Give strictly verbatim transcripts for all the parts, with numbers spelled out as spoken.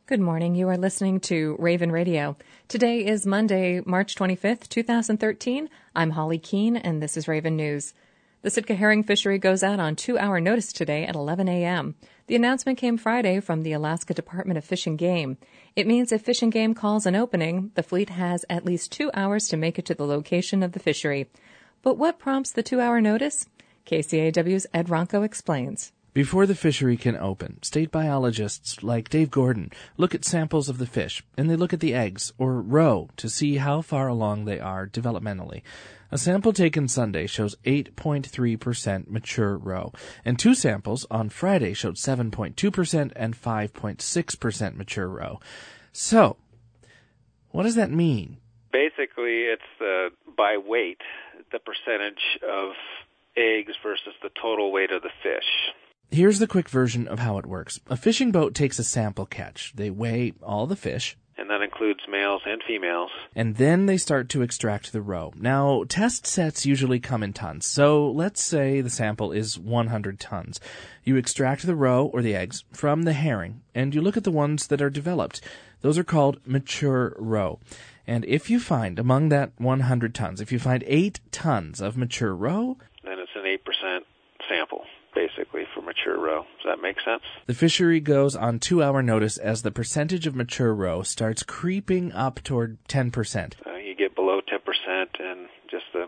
Good morning. You are listening to Raven Radio. Today is Monday, March twenty-fifth, twenty thirteen. I'm Holly Keene, and this is Raven News. The Sitka herring fishery goes out on two-hour notice today at eleven a.m. The announcement came Friday from the Alaska Department of Fish and Game. It means if Fish and Game calls an opening, the fleet has at least two hours to make it to the location of the fishery. But what prompts the two-hour notice? K C A W's Ed Ronco explains. Before the fishery can open, state biologists like Dave Gordon look at samples of the fish, and they look at the eggs, or roe, to see how far along they are developmentally. A sample taken Sunday shows eight point three percent mature roe, and two samples on Friday showed seven point two percent and five point six percent mature roe. So, what does that mean? Basically, it's the, by weight, the percentage of eggs versus the total weight of the fish. Here's the quick version of how it works. A fishing boat takes a sample catch. They weigh all the fish. And that includes males and females. And then they start to extract the roe. Now, test sets usually come in tons. So let's say the sample is one hundred tons. You extract the roe, or the eggs, from the herring, and you look at the ones that are developed. Those are called mature roe. And if you find, among that one hundred tons, if you find eight tons of mature roe, then it's an eight percent sample, basically, for mature roe. Does that make sense? The fishery goes on two-hour notice as the percentage of mature roe starts creeping up toward ten percent. Uh, you get below ten percent, and just the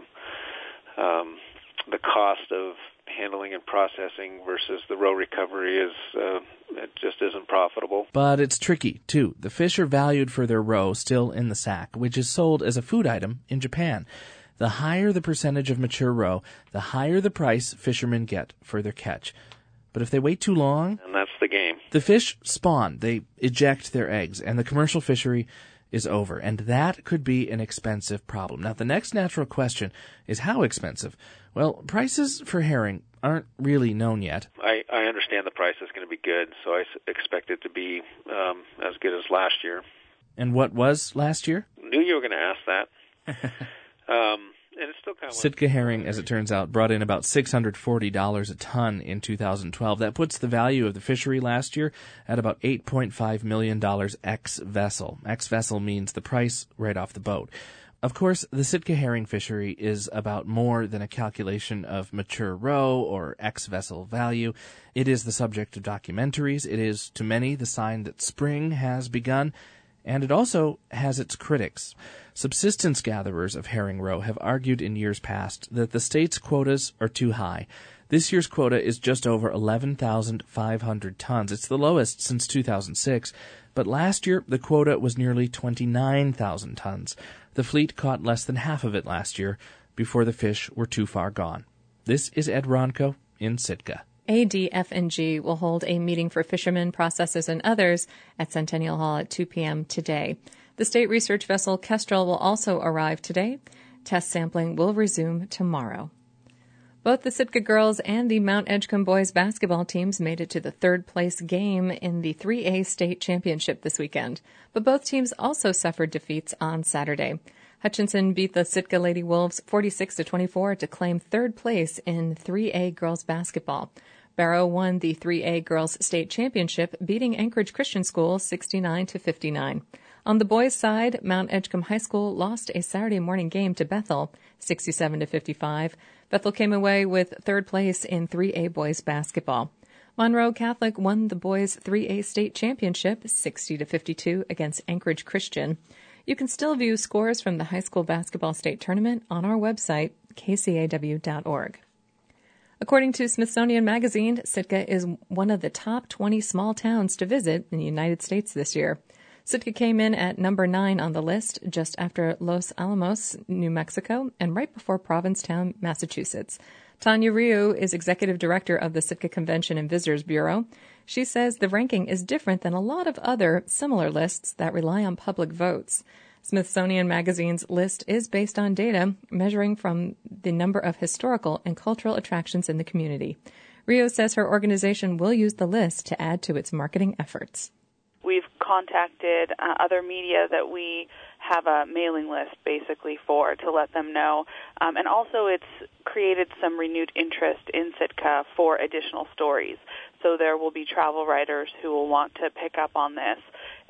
um, the cost of handling and processing versus the roe recovery is uh, it just isn't profitable. But it's tricky, too. The fish are valued for their roe still in the sack, which is sold as a food item in Japan. The higher the percentage of mature roe, the higher the price fishermen get for their catch. But if they wait too long, and that's the game, the fish spawn, they eject their eggs, and the commercial fishery is over. And that could be an expensive problem. Now, the next natural question is how expensive? Well, prices for herring aren't really known yet. I, I understand the price is going to be good, so I expect it to be um, as good as last year. And what was last year? Knew you were going to ask that. Um, and it's still kind of Sitka herring, as it turns out, brought in about six hundred forty dollars a ton in two thousand twelve. That puts the value of the fishery last year at about eight point five million dollars ex-vessel. Ex-vessel means the price right off the boat. Of course, the Sitka herring fishery is about more than a calculation of mature roe or ex-vessel value. It is the subject of documentaries. It is, to many, the sign that spring has begun. And it also has its critics. Subsistence gatherers of herring roe have argued in years past that the state's quotas are too high. This year's quota is just over eleven thousand five hundred tons. It's the lowest since two thousand six, but last year the quota was nearly twenty-nine thousand tons. The fleet caught less than half of it last year before the fish were too far gone. This is Ed Ronco in Sitka. A D F N G will hold a meeting for fishermen, processors, and others at Centennial Hall at two p.m. today. The state research vessel Kestrel will also arrive today. Test sampling will resume tomorrow. Both the Sitka girls and the Mount Edgecombe boys basketball teams made it to the third-place game in the three A state championship this weekend, but both teams also suffered defeats on Saturday. Hutchinson beat the Sitka Lady Wolves forty-six to twenty-four to claim third place in three A girls basketball. Barrow won the three A girls state championship, beating Anchorage Christian School sixty-nine to fifty-nine. On the boys' side, Mount Edgecombe High School lost a Saturday morning game to Bethel, sixty-seven to fifty-five. Bethel came away with third place in three A boys basketball. Monroe Catholic won the boys three A state championship, sixty to fifty-two against Anchorage Christian. You can still view scores from the high school basketball state tournament on our website, k c a w dot org. According to Smithsonian Magazine, Sitka is one of the top twenty small towns to visit in the United States this year. Sitka came in at number nine on the list, just after Los Alamos, New Mexico, and right before Provincetown, Massachusetts. Tanya Ryu is executive director of the Sitka Convention and Visitors Bureau. She says the ranking is different than a lot of other similar lists that rely on public votes. Smithsonian Magazine's list is based on data measuring from the number of historical and cultural attractions in the community. Rio says her organization will use the list to add to its marketing efforts. We've contacted uh, other media that we have a mailing list basically for to let them know. Um, and also it's created some renewed interest in Sitka for additional stories. So there will be travel writers who will want to pick up on this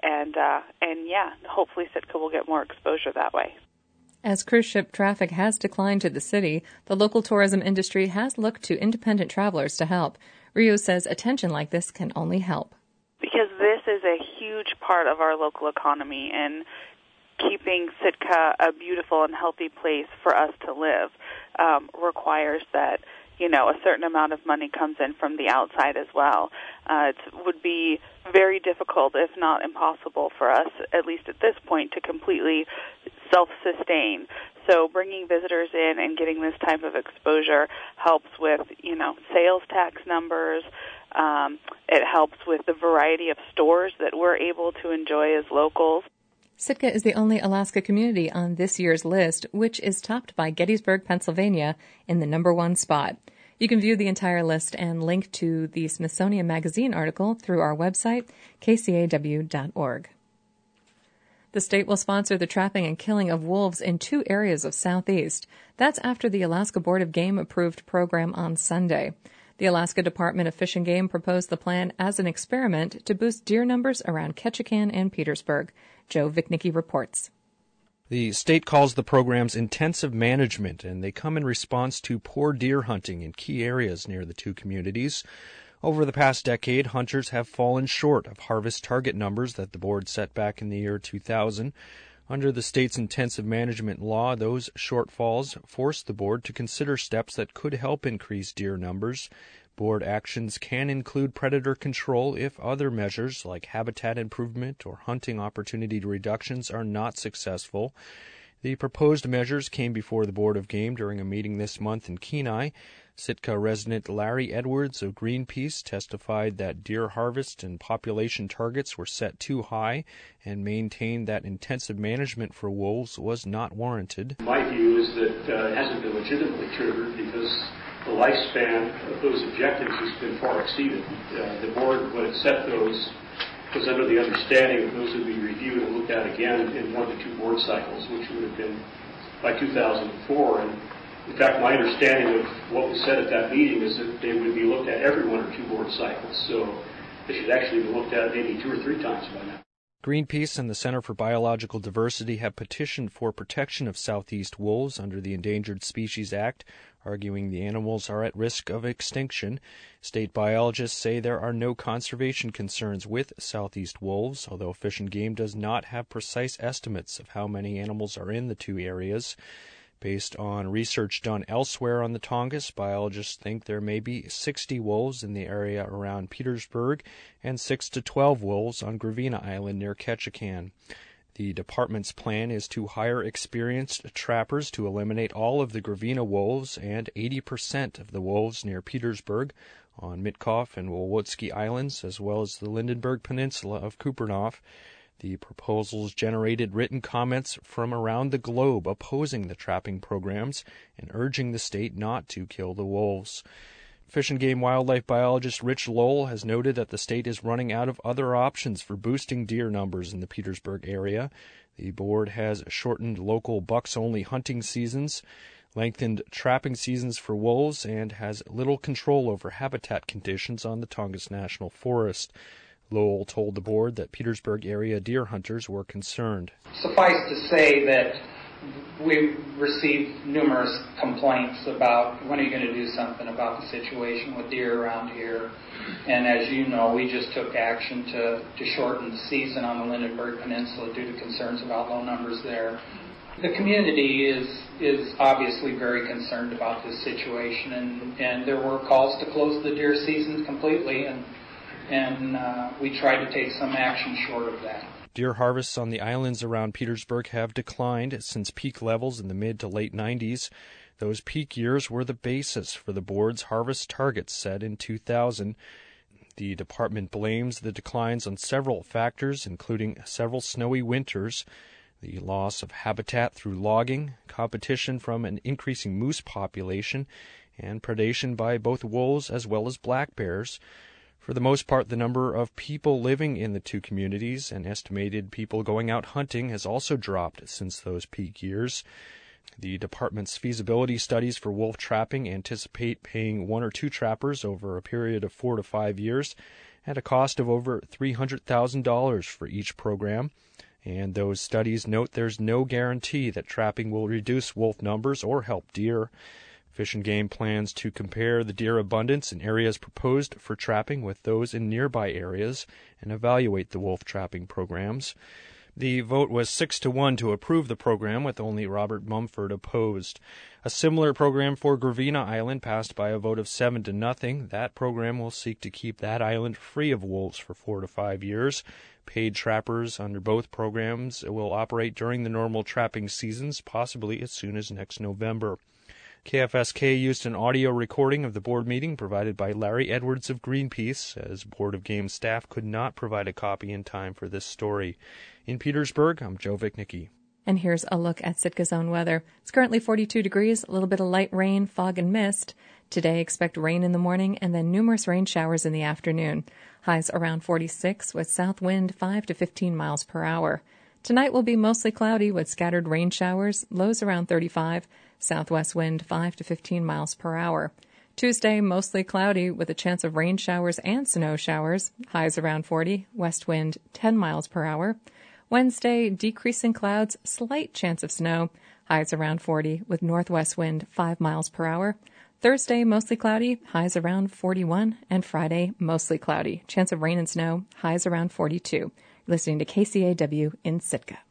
and uh, and yeah, hopefully Sitka will get more exposure that way. As cruise ship traffic has declined to the city, the local tourism industry has looked to independent travelers to help. Rio says attention like this can only help. Because this is a huge part of our local economy, and keeping Sitka a beautiful and healthy place for us to live um, requires that, you know, a certain amount of money comes in from the outside as well. Uh, it would be very difficult, if not impossible, for us, at least at this point, to completely self-sustain. So bringing visitors in and getting this type of exposure helps with, you know, sales tax numbers. Um, it helps with the variety of stores that we're able to enjoy as locals. Sitka is the only Alaska community on this year's list, which is topped by Gettysburg, Pennsylvania, in the number one spot. You can view the entire list and link to the Smithsonian Magazine article through our website, k c a w dot org. The state will sponsor the trapping and killing of wolves in two areas of Southeast. That's after the Alaska Board of Game approved program on Sunday. The Alaska Department of Fish and Game proposed the plan as an experiment to boost deer numbers around Ketchikan and Petersburg. Joe Vichnicki reports. The state calls the programs intensive management, and they come in response to poor deer hunting in key areas near the two communities. Over the past decade, hunters have fallen short of harvest target numbers that the board set back in the year two thousand. Under the state's intensive management law, those shortfalls forced the board to consider steps that could help increase deer numbers. Board actions can include predator control if other measures like habitat improvement or hunting opportunity reductions are not successful. The proposed measures came before the Board of Game during a meeting this month in Kenai. Sitka resident Larry Edwards of Greenpeace testified that deer harvest and population targets were set too high and maintained that intensive management for wolves was not warranted. My view is that uh, it hasn't been legitimately triggered because the lifespan of those objectives has been far exceeded. Uh, the board, when it set those, was under the understanding that those would be reviewed and looked at again in one to two board cycles, which would have been by two thousand four. And in fact, my understanding of what was said at that meeting is that they would be looked at every one or two board cycles. So they should actually be looked at maybe two or three times by now. Greenpeace and the Center for Biological Diversity have petitioned for protection of southeast wolves under the Endangered Species Act, arguing the animals are at risk of extinction. State biologists say there are no conservation concerns with southeast wolves, although Fish and Game does not have precise estimates of how many animals are in the two areas. Based on research done elsewhere on the Tongass, biologists think there may be sixty wolves in the area around Petersburg and six to twelve wolves on Gravina Island near Ketchikan. The department's plan is to hire experienced trappers to eliminate all of the Gravina wolves and eighty percent of the wolves near Petersburg on Mitkof and Wolwotski Islands, as well as the Lindenberg Peninsula of Kupernof. The proposals generated written comments from around the globe opposing the trapping programs and urging the state not to kill the wolves. Fish and Game wildlife biologist Rich Lowell has noted that the state is running out of other options for boosting deer numbers in the Petersburg area. The board has shortened local bucks-only hunting seasons, lengthened trapping seasons for wolves, and has little control over habitat conditions on the Tongass National Forest. Lowell told the board that Petersburg area deer hunters were concerned. Suffice to say that we received numerous complaints about when are you going to do something about the situation with deer around here. And as you know, we just took action to, to shorten the season on the Lindenberg Peninsula due to concerns about low numbers there. The community is is obviously very concerned about this situation, and, and there were calls to close the deer season completely, and and uh, we tried to take some action short of that. Deer harvests on the islands around Petersburg have declined since peak levels in the mid to late nineties. Those peak years were the basis for the board's harvest targets set in two thousand. The department blames the declines on several factors, including several snowy winters, the loss of habitat through logging, competition from an increasing moose population, and predation by both wolves as well as black bears. For the most part, the number of people living in the two communities and estimated people going out hunting has also dropped since those peak years. The department's feasibility studies for wolf trapping anticipate paying one or two trappers over a period of four to five years at a cost of over three hundred thousand dollars for each program. And those studies note there's no guarantee that trapping will reduce wolf numbers or help deer. Fish and Game plans to compare the deer abundance in areas proposed for trapping with those in nearby areas and evaluate the wolf trapping programs. The vote was six to one to approve the program, with only Robert Mumford opposed. A similar program for Gravina Island passed by a vote of seven to nothing. That program will seek to keep that island free of wolves for four to five years. Paid trappers under both programs will operate during the normal trapping seasons, possibly as soon as next November. K F S K used an audio recording of the board meeting provided by Larry Edwards of Greenpeace, as Board of Game staff could not provide a copy in time for this story. In Petersburg, I'm Joe Vicknicki. And here's a look at Sitka's own weather. It's currently forty-two degrees, a little bit of light rain, fog, and mist. Today, expect rain in the morning and then numerous rain showers in the afternoon. Highs around forty-six with south wind five to fifteen miles per hour. Tonight will be mostly cloudy with scattered rain showers, lows around thirty-five, southwest wind five to fifteen miles per hour. Tuesday, mostly cloudy with a chance of rain showers and snow showers, highs around forty, west wind ten miles per hour. Wednesday, decreasing clouds, slight chance of snow, highs around forty with northwest wind five miles per hour. Thursday, mostly cloudy, highs around forty-one, and Friday, mostly cloudy, chance of rain and snow, highs around forty-two. Listening to K C A W in Sitka.